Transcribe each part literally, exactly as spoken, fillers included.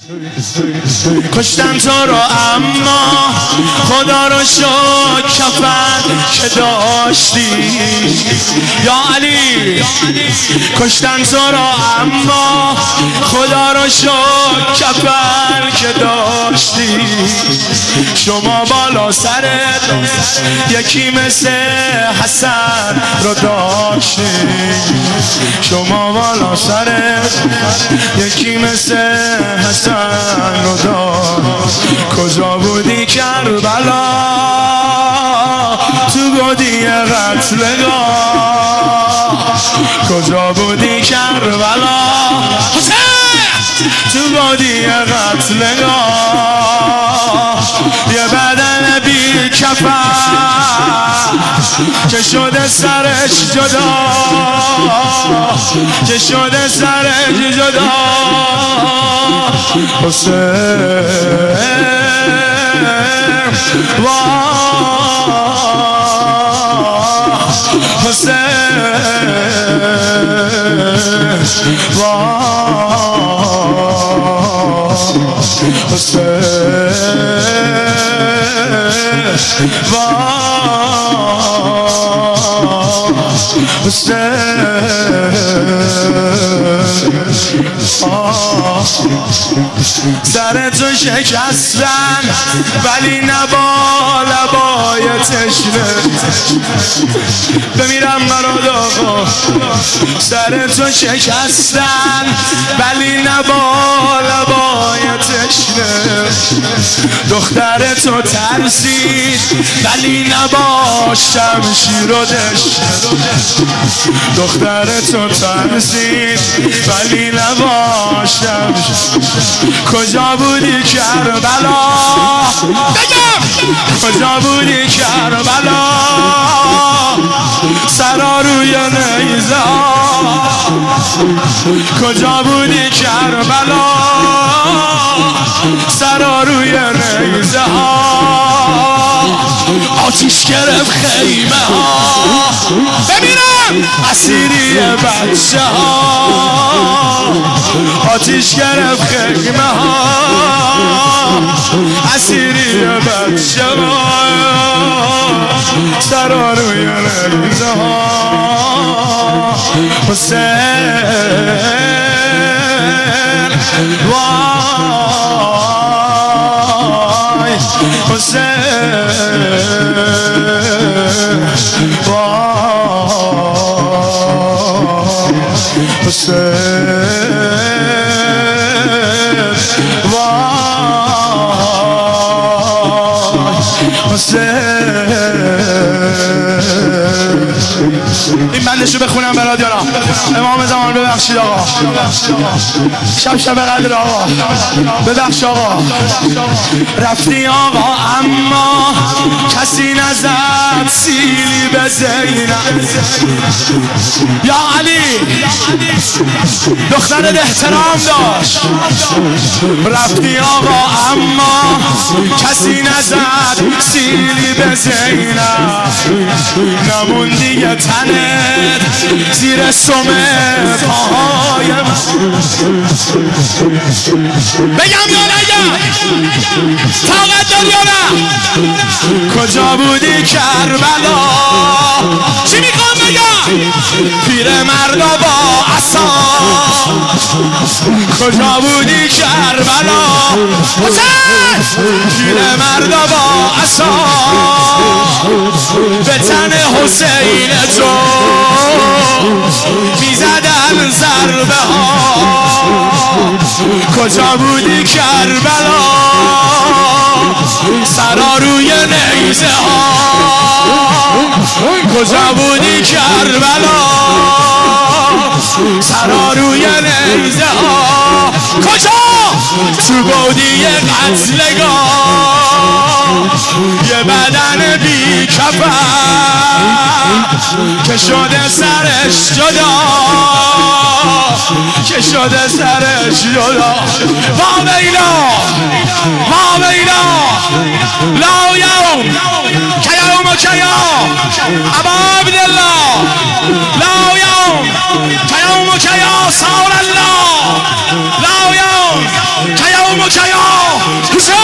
کشتن تو رو اما خدا رو شکر کفن که داشتی یا علی. کشتن تو رو اما خدا رو شکر کفن که داشتی. شما بالا سرت یکی مثل حسن رو داشتی. شما بالا سرت یکی مثل حسن رو داشت. کجا بودی کربلا تو گودی قتلگاه؟ کجا بودی کربلا تو گودی قتلگاه؟ یه بدن بی کفن که شده سرش جدا، که شده سرش جدا. حسین واه حسین واه حسین واه سر تو شکستن ولی نبا لبای تشنه بمیرم مراد آقا. سر تو شکستن ولی نبا لبای تشنه. دختر تو ترسید ولی نبا شمشیر و دشنه. دختر تو ترسید ولی نبا شمشیر. کجا بودی کربلا بگم کجا بودی کربلا؟ سرا روی نیزه کجا بودی کربلا؟ سرا روی نیزه آتیش گرفت خیمه ها ببینم اسیری بچه ها. آتیش گرفت خیمه ها اسیری بچه ها. سرا روی نیزه ها حسین وای حسین وای حسین وای حسین. این بندشو بخونم برات یارم. امام زمان ببخشید آقا، شب شب قدر آقا، ببخش آقا. رفتی آقا اما کسی نزد سیلی به زینب. یا علی دخترت احترام داشت. رفتی آقا اما کسی نزد سیلی به زینب. نموندی یه تنت زیر سمه پاهای من. بگم یا نگم طاقت داری یا نه؟ کجا بودی کربلا؟ چی میخوام بگم؟ پیر مردا با عصا. کجا بودی کربلا؟ حسین پیر مردا با عصا به تن حسین تو میزدن ضربه ها. کجا بودی کربلا؟ سرا روی نیزه ها. کجا بودی کربلا؟ سرا روی نیزه ها. کجا؟ تو گودی قتلگاه. یه بدن بی کفن که شده سرش جدا، که شده سرش جدا. ما بینا ما بینا لا یوم که یوم که یوم ابا عبدالله لا یوم که یوم که یا سال الله لا یوم که یوم مچیا حسین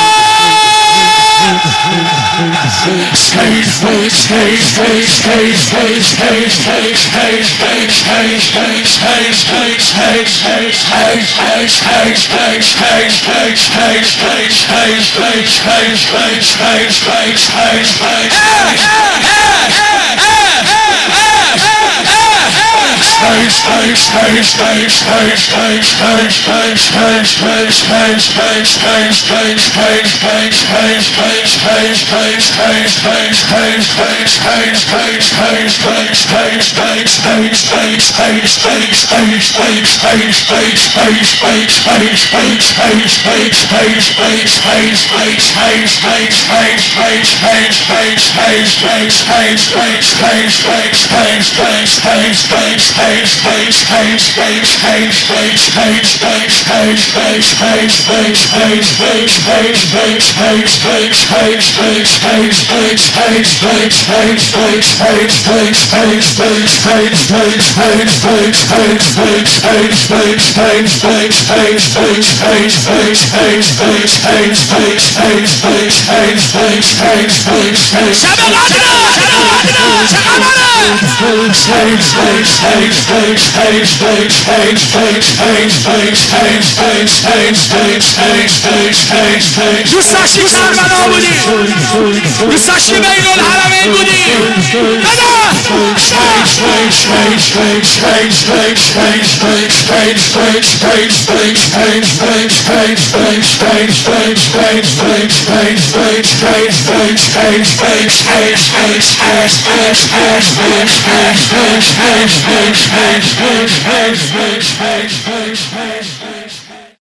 دوست داشتی کربلا بودی دوست داشتی بین الحرمین بودی بده